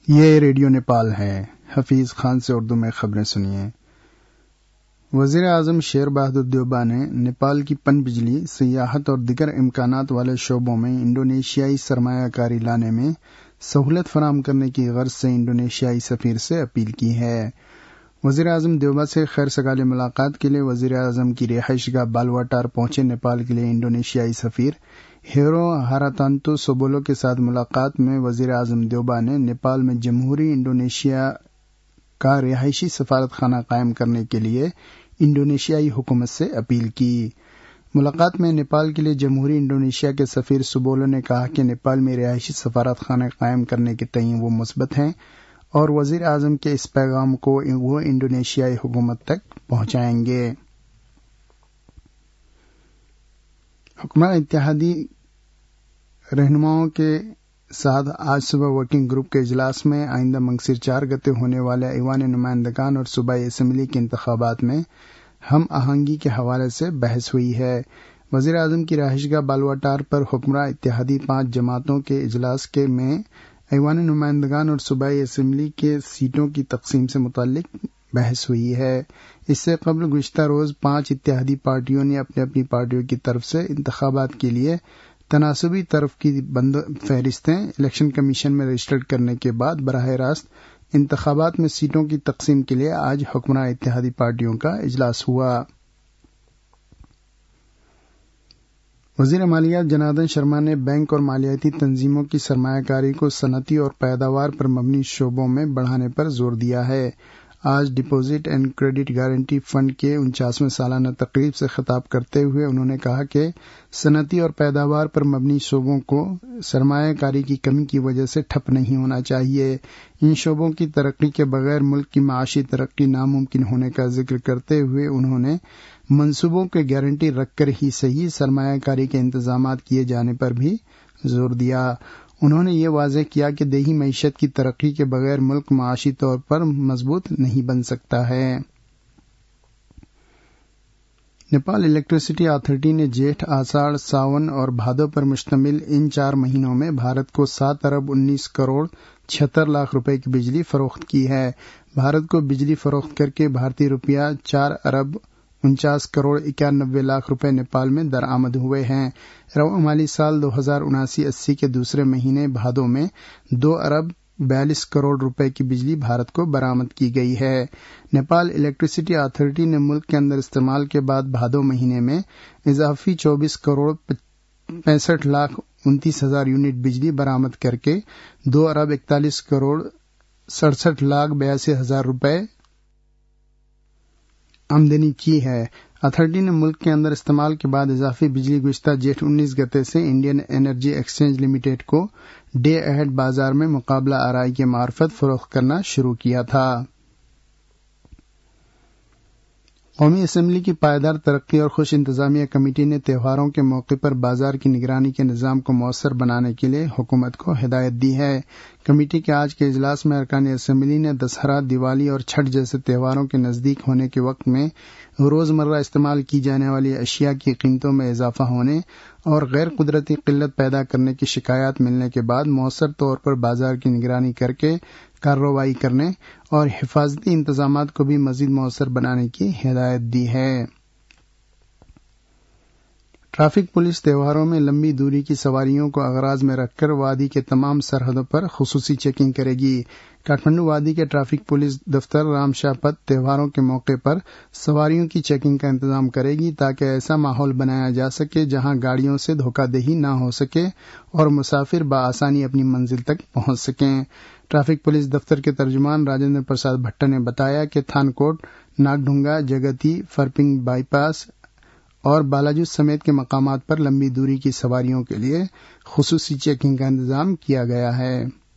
یہ ریڈیو نیپال ہے۔ حفیظ خان سے اردو میں خبریں سنیے۔ وزیر اعظم شیر بہادر دیوبا نے نیپال کی پن بجلی، سیاحت اور دیگر امکانات والے شعبوں میں انڈونیشیائی سرمایہ کاری لانے میں سہولت فراہم کرنے کی غرض سے انڈونیشیائی سفیر سے اپیل کی ہے۔ وزیر اعظم دیوبا سے خیر سگالی ملاقات کے لیے وزیر اعظم کی رہائش گاہ بالواٹار پہنچے نیپال کے لیے انڈونیشیائی سفیر ہیرو ہاراتانتو سوبولو کے ساتھ ملاقات میں وزیر اعظم دیوبا نے نیپال میں جمہوری انڈونیشیا کا رہائشی سفارت خانہ قائم کرنے کے لیے انڈونیشیائی حکومت سے اپیل کی۔ ملاقات میں نیپال کے لیے جمہوری انڈونیشیا کے سفیر سوبولو نے کہا کہ نیپال میں رہائشی سفارت خانہ قائم کرنے کے تئیں وہ مثبت ہیں اور وزیر اعظم کے اس پیغام کو وہ انڈونیشیائی حکومت تک پہنچائیں گے۔ حکمراں اتحادی رہنماؤں کے ساتھ آج صبح ورکنگ گروپ کے اجلاس میں آئندہ منگسر 4 گتے ہونے والے ایوان نمائندگان اور صوبائی اسمبلی کے انتخابات میں ہم آہنگی کے حوالے سے بحث ہوئی ہے۔ وزیر اعظم کی رہائش گاہ بالواٹار پر حکمراں اتحادی 5 جماعتوں کے اجلاس میں ایوان نمائندگان اور صوبائی اسمبلی کے سیٹوں کی تقسیم سے متعلق بحث ہوئی ہے۔ اس سے قبل گزشتہ روز 5 اتحادی پارٹیوں نے اپنی اپنی پارٹیوں کی طرف سے انتخابات کے لیے تناسبی طرف کی فہرستیں الیکشن کمیشن میں رجسٹرڈ کرنے کے بعد براہ راست انتخابات میں سیٹوں کی تقسیم کے لیے آج حکمراں اتحادی پارٹیوں کا اجلاس ہوا۔ وزیر مالیات جناردن شرما نے بینک اور مالیاتی تنظیموں کی سرمایہ کاری کو صنعتی اور پیداوار پر مبنی شعبوں میں بڑھانے پر زور دیا ہے۔ آج deposit and credit guarantee fund کے 49ویں سالانہ تقریب سے خطاب کرتے ہوئے انہوں نے کہا کہ صنعتی اور پیداوار پر مبنی شعبوں کو سرمایہ کاری کی کمی کی وجہ سے ٹھپ نہیں ہونا چاہیے۔ ان شعبوں کی ترقی کے بغیر ملک کی معاشی ترقی ناممکن ہونے کا ذکر کرتے ہوئے انہوں نے منصوبوں کے گارنٹی رکھ کر ہی صحیح سرمایہ کاری کے انتظامات کیے جانے پر بھی زور دیا۔ انہوں نے یہ واضح کیا کہ دیہی معیشت کی ترقی کے بغیر ملک معاشی طور پر مضبوط نہیں بن سکتا ہے۔ نیپال الیکٹریسٹی اتھارٹی نے جیٹھ، آساڑھ، ساون اور بھادو پر مشتمل ان 4 مہینوں میں بھارت کو 7 ارب 19 کروڑ 76 لاکھ روپے کی بجلی فروخت کی ہے۔ بھارت کو بجلی فروخت کر کے بھارتی روپیہ 4 ارب 49 کروڑ 91 لاکھ روپے نیپال میں درآمد ہوئے ہیں۔ رواں مالی سال 2079-80 کے دوسرے مہینے بھادو میں 2 ارب 42 کروڑ روپے کی بجلی بھارت کو برآمد کی گئی ہے۔ نیپال الیکٹریسٹی اتھارٹی نے ملک کے اندر استعمال کے بعد بھادو مہینے میں اضافی 24 کروڑ 65 لاکھ 29 ہزار یونٹ بجلی برآمد کر کے 2 ارب 41 کروڑ 67 لاکھ 82 ہزار روپے آمدنی کی ہے۔ اتھارٹی نے ملک کے اندر استعمال کے بعد اضافی بجلی گزشتہ جیٹھ 19 گتے سے انڈین انرجی ایکسچینج لمیٹڈ کو ڈے اہیڈ بازار میں مقابلہ آرائی کے معرفت فروخت کرنا شروع کیا تھا۔ قومی اسمبلی کی پائیدار ترقی اور خوش انتظامیہ کمیٹی نے تہواروں کے موقع پر بازار کی نگرانی کے نظام کو مؤثر بنانے کے لیے حکومت کو ہدایت دی ہے۔ کمیٹی کے آج کے اجلاس میں ارکان اسمبلی نے دسہرہ، دیوالی اور چھٹ جیسے تہواروں کے نزدیک ہونے کے وقت میں روزمرہ استعمال کی جانے والی اشیاء کی قیمتوں میں اضافہ ہونے اور غیر قدرتی قلت پیدا کرنے کی شکایات ملنے کے بعد مؤثر طور پر بازار کی نگرانی کر کے کارروائی کرنے اور حفاظتی انتظامات کو بھی مزید مؤثر بنانے کی ہدایت دی ہے۔ ٹریفک پولیس تہواروں میں لمبی دوری کی سواریوں کو اغراض میں رکھ کر وادی کے تمام سرحدوں پر خصوصی چیکنگ کرے گی۔ کاٹھمنڈو وادی کے ٹریفک پولیس دفتر رام شاہ پت تہواروں کے موقع پر سواریوں کی چیکنگ کا انتظام کرے گی تاکہ ایسا ماحول بنایا جا سکے جہاں گاڑیوں سے دھوکہ دہی نہ ہو سکے اور مسافر بآسانی اپنی منزل تک پہنچ سکیں۔ ٹریفک پولیس دفتر کے ترجمان راجندر پرساد بھٹا نے بتایا کہ تھانکوٹ، ناگڈھنگا، جگتی، فرپنگ بائی پاس اور بالاجو سمیت کے مقامات پر لمبی دوری کی سواریوں کے لیے خصوصی چیکنگ کا انتظام کیا گیا ہے۔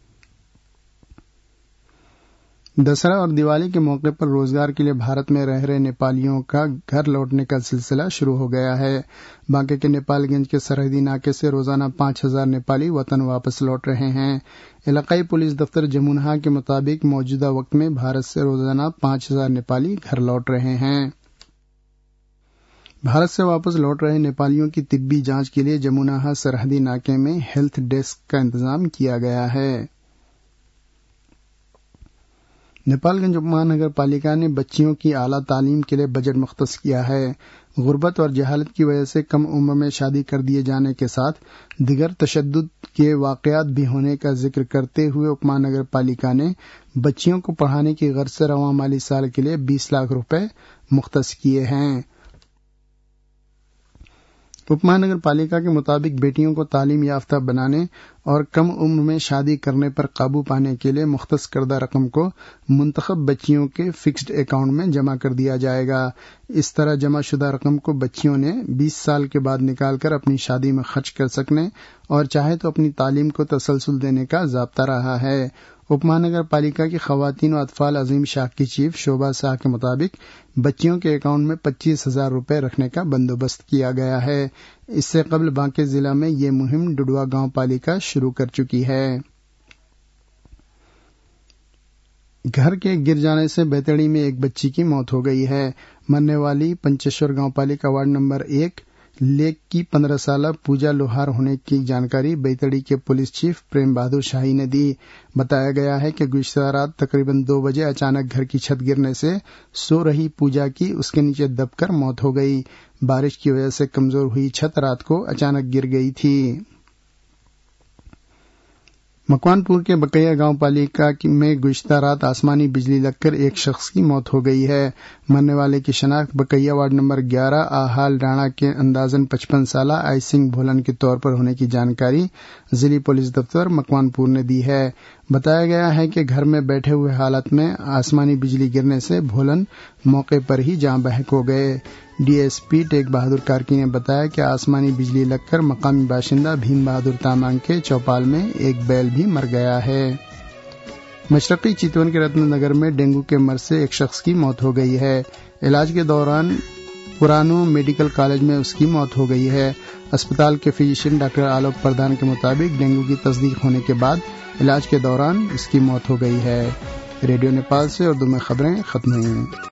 دسہرہ اور دیوالی کے موقع پر روزگار کے لیے بھارت میں رہ رہے نیپالیوں کا گھر لوٹنے کا سلسلہ شروع ہو گیا ہے۔ بانکے کے نیپال گنج کے سرحدی ناکے سے روزانہ 5000 نیپالی وطن واپس لوٹ رہے ہیں۔ علاقائی پولیس دفتر جمونہا کے مطابق موجودہ وقت میں بھارت سے روزانہ 5000 نیپالی گھر لوٹ رہے ہیں۔ بھارت سے واپس لوٹ رہے نیپالیوں کی طبی جانچ کے لیے جمونہا سرحدی ناکے میں ہیلتھ ڈیسک کا انتظام کیا گیا ہے۔ نیپال گنج مہانگر پالیکا نے بچیوں کی اعلیٰ تعلیم کے لیے بجٹ مختص کیا ہے۔ غربت اور جہالت کی وجہ سے کم عمر میں شادی کر دیے جانے کے ساتھ دیگر تشدد کے واقعات بھی ہونے کا ذکر کرتے ہوئے اپ مہانگر پالیکا نے بچیوں کو پڑھانے کی غرض سے رواں مالی سال کے لیے 20 لاکھ روپے مختص کیے ہیں۔ اپ مہانگر پالیکا کے مطابق بیٹیوں کو تعلیم یافتہ بنانے اور کم عمر میں شادی کرنے پر قابو پانے کے لیے مختص کردہ رقم کو منتخب بچیوں کے فکسڈ اکاؤنٹ میں جمع کر دیا جائے گا۔ اس طرح جمع شدہ رقم کو بچیوں نے 20 سال کے بعد نکال کر اپنی شادی میں خرچ کر سکنے اور چاہے تو اپنی تعلیم کو تسلسل دینے کا ضابطہ رہا ہے۔ اپ مہانگر پالیکا کی خواتین و اطفال عظیم شاخ کی چیف شوبھا شاہ کے مطابق بچیوں کے اکاؤنٹ میں 25,000 روپے رکھنے کا بندوبست کیا گیا ہے۔ اس سے قبل بانکے ضلع میں یہ مہم ڈڈوا گاؤں پالیکا شروع کر چکی ہے۔ گھر کے گر جانے سے بیتڑی میں ایک بچی کی موت ہو گئی ہے۔ مرنے والی پنچیشور گاؤں پالیکا وارڈ نمبر 1 لیک کی 15 سالہ پوجا لوہار ہونے کی جانکاری بیتڑی کے پولیس چیف پریم بہادر شاہی نے دی۔ بتایا گیا ہے کہ گزشتہ رات تقریباً 2 بجے اچانک گھر کی چھت گرنے سے سو رہی پوجا کی اس کے نیچے دب کر موت ہو گئی۔ بارش کی وجہ سے کمزور ہوئی چھت رات کو اچانک گر گئی تھی۔ مکوان پور کے بقیہ گاؤں پالیکا میں گزشتہ رات آسمانی بجلی لگ کر ایک شخص کی موت ہو گئی ہے۔ مرنے والے کی شناخت بقیہ وارڈ نمبر 11 آحال ڈانا کے اندازاً 55 سالہ آئی سنگھ بھولن کے طور پر ہونے کی جانکاری ضلعی پولیس دفتر مکوان پور نے دی ہے۔ بتایا گیا ہے کہ گھر میں بیٹھے ہوئے حالت میں آسمانی بجلی گرنے سے بھولن موقع پر ہی جاں بحق ہو گئے۔ ڈی ایس پی ٹیک بہادر کارکی نے بتایا کہ آسمانی بجلی لگ کر مقامی باشندہ بھیم بہادر تامانگ کے چوپال میں ایک بیل بھی مر گیا ہے۔ مشرقی چیتون کے رتن نگر میں ڈینگو کے مرض سے ایک شخص کی موت ہو گئی ہے۔ علاج کے دوران پرانو میڈیکل کالج میں اس کی موت ہو گئی ہے۔ اسپتال کے فزیشین ڈاکٹر آلوک پردھان کے مطابق ڈینگو کی تصدیق ہونے کے بعد علاج کے دوران اس کی موت ہو گئی ہے۔ ریڈیو نیپال سے اردو میں خبریں ختم ہوئیں۔